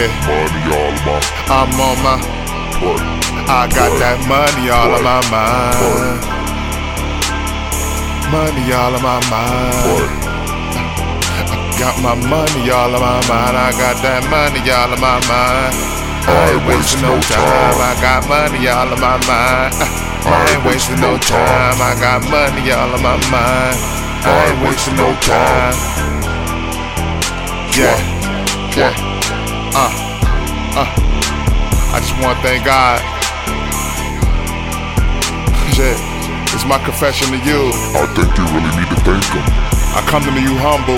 Yeah, money all of my. I'm on my. I got that money all of my mind. Money all of my mind. Got my money all of my mind. I got that money all of my mind. I ain't wasting no time. I got money all of my mind. I ain't wasting no time. I got money all of my mind. I ain't wasting no time. Yeah, yeah. I just want to thank God. Shit, it's my confession to you. I think you really need to thank him. I come to you humble.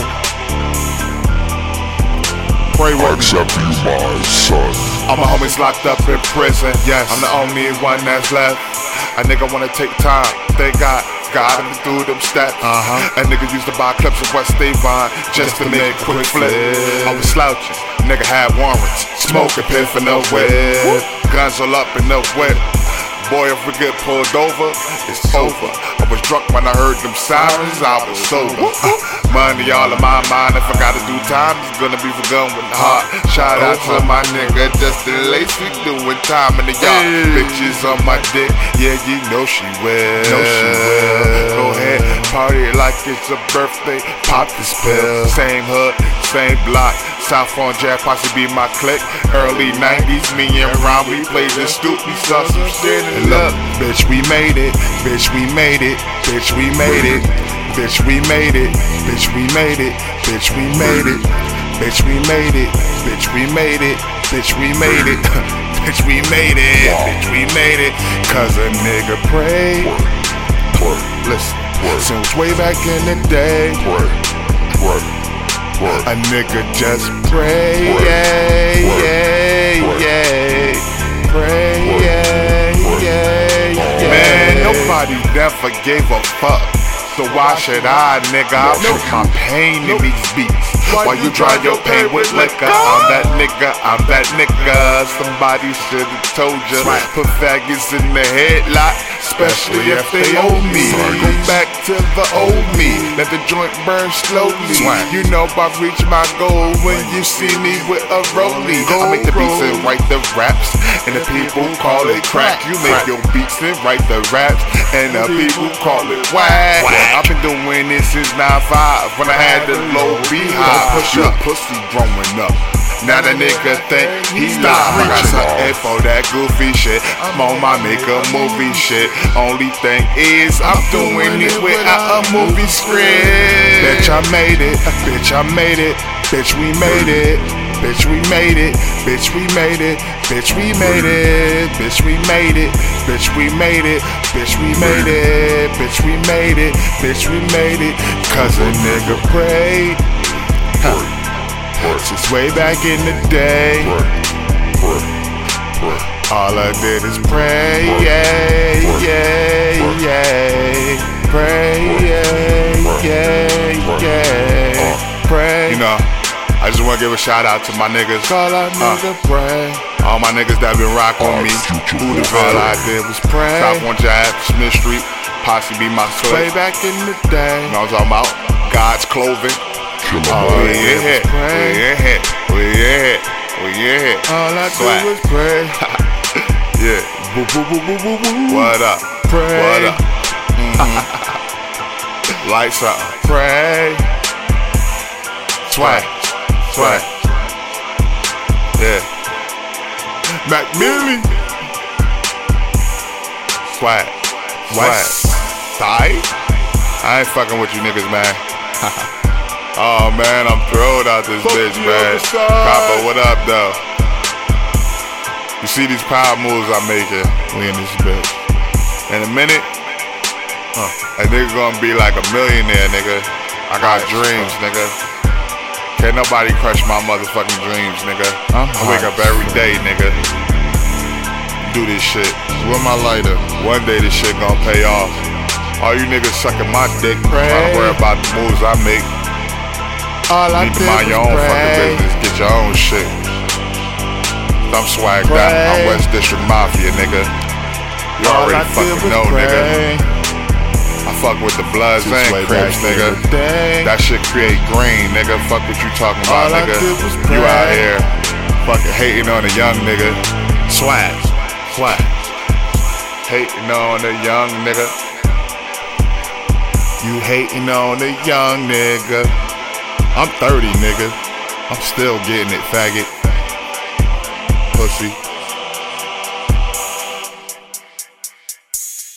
Pray with me. I accept you, my son. All my homies locked up in prison. Yes, I'm the only one that's left. A nigga wanna take time. Thank God, got him through them steps. A nigga used to buy clips of West Avon just to make a quick flip. I was slouching, nigga had warrants, smoking piff in the whip, guns all up in the whip. Boy, if we get pulled over, it's over. I was drunk when I heard them sirens, I was sober. Money all in my mind, if I gotta do time, it's gonna be for gun with the heart. Shout out to my nigga Dustin Lacey, doing time in the yard. Bitches on my dick, yeah, you know she will. Go ahead, party like it's a birthday, pop this pill. Same hood, same block, South on Jack, possibly be my clique. Early 90s, me and Ron, we played the stoop, we saw some shit. And look, bitch, we made it, bitch, we made it, bitch, we made it, bitch, we made it, bitch, we made it, bitch, we made it, bitch, we made it, bitch, we made it, bitch, we made it, bitch, we made it, bitch, we made it. Cause a nigga prayed. Listen, since way back in the day, a nigga just pray, pray, man, nobody never gave a fuck. So why should I, nigga? I put my pain in these beats. While you dry your pain with liquor, I'm that nigga. Somebody should've told you. Put faggots in the headlock, especially if they owe me. Go back to the old me, let the joint burn slowly. You know I reach my goal when you see me with a rollie. I make the beats and write the raps, and the people call it crack. You make your beats and write the raps, and the people call it whack. I've been doing this since 9-5, when I had the low beehive. Push up, pussy growing up. Now the nigga think he's live. I got something for that goofy shit. I'm on my make a movie shit. Only thing is I'm doing it without a movie script. Bitch, I made it. Bitch, I made it. Bitch, we made it. Bitch, we made it. Bitch, we made it. Bitch, we made it. Bitch, we made it. Bitch, we made it. Bitch, we made it. Bitch, we made it. Bitch, we made it. Cause a nigga prayed. Since way back in the day, all I did is pray, pray, pray. You know, I just wanna give a shout out to my niggas. All I nigga pray. All my niggas that been rocking with me. All I did was pray. Top on Jab, Smith Street, Posse be my clique. Way back in the day. You know what I'm talking about? God's clothing. Oh, we in here. All I do is pray. Yeah. What up? Pray. What up? Lights up. Pray. Swag. Yeah. Mac Millie. Swag. West Side. I ain't fucking with you niggas, man. Oh man, I'm thrilled out this bitch, man. Copper, what up, though? You see these power moves I'm making? We in this bitch. In a minute, a nigga gonna be like a millionaire, nigga. I got dreams, nigga. Can't nobody crush my motherfucking dreams, nigga. I wake up every day, nigga. Do this shit with my lighter. One day this shit gonna pay off. All you niggas sucking my dick, trying to worry about the moves I make. All I need to mind your own fucking business, get your own shit. I'm swagged out, I'm West District Mafia, nigga. You already fucking know, nigga. I fuck with the Bloods and Crips, nigga. That shit create green, nigga. Fuck what you talking about, nigga. You out here Fucking hating on a young nigga. Swag. Hating on a young nigga. You hating on a young nigga. I'm 30, nigga. I'm still getting it, faggot. Pussy.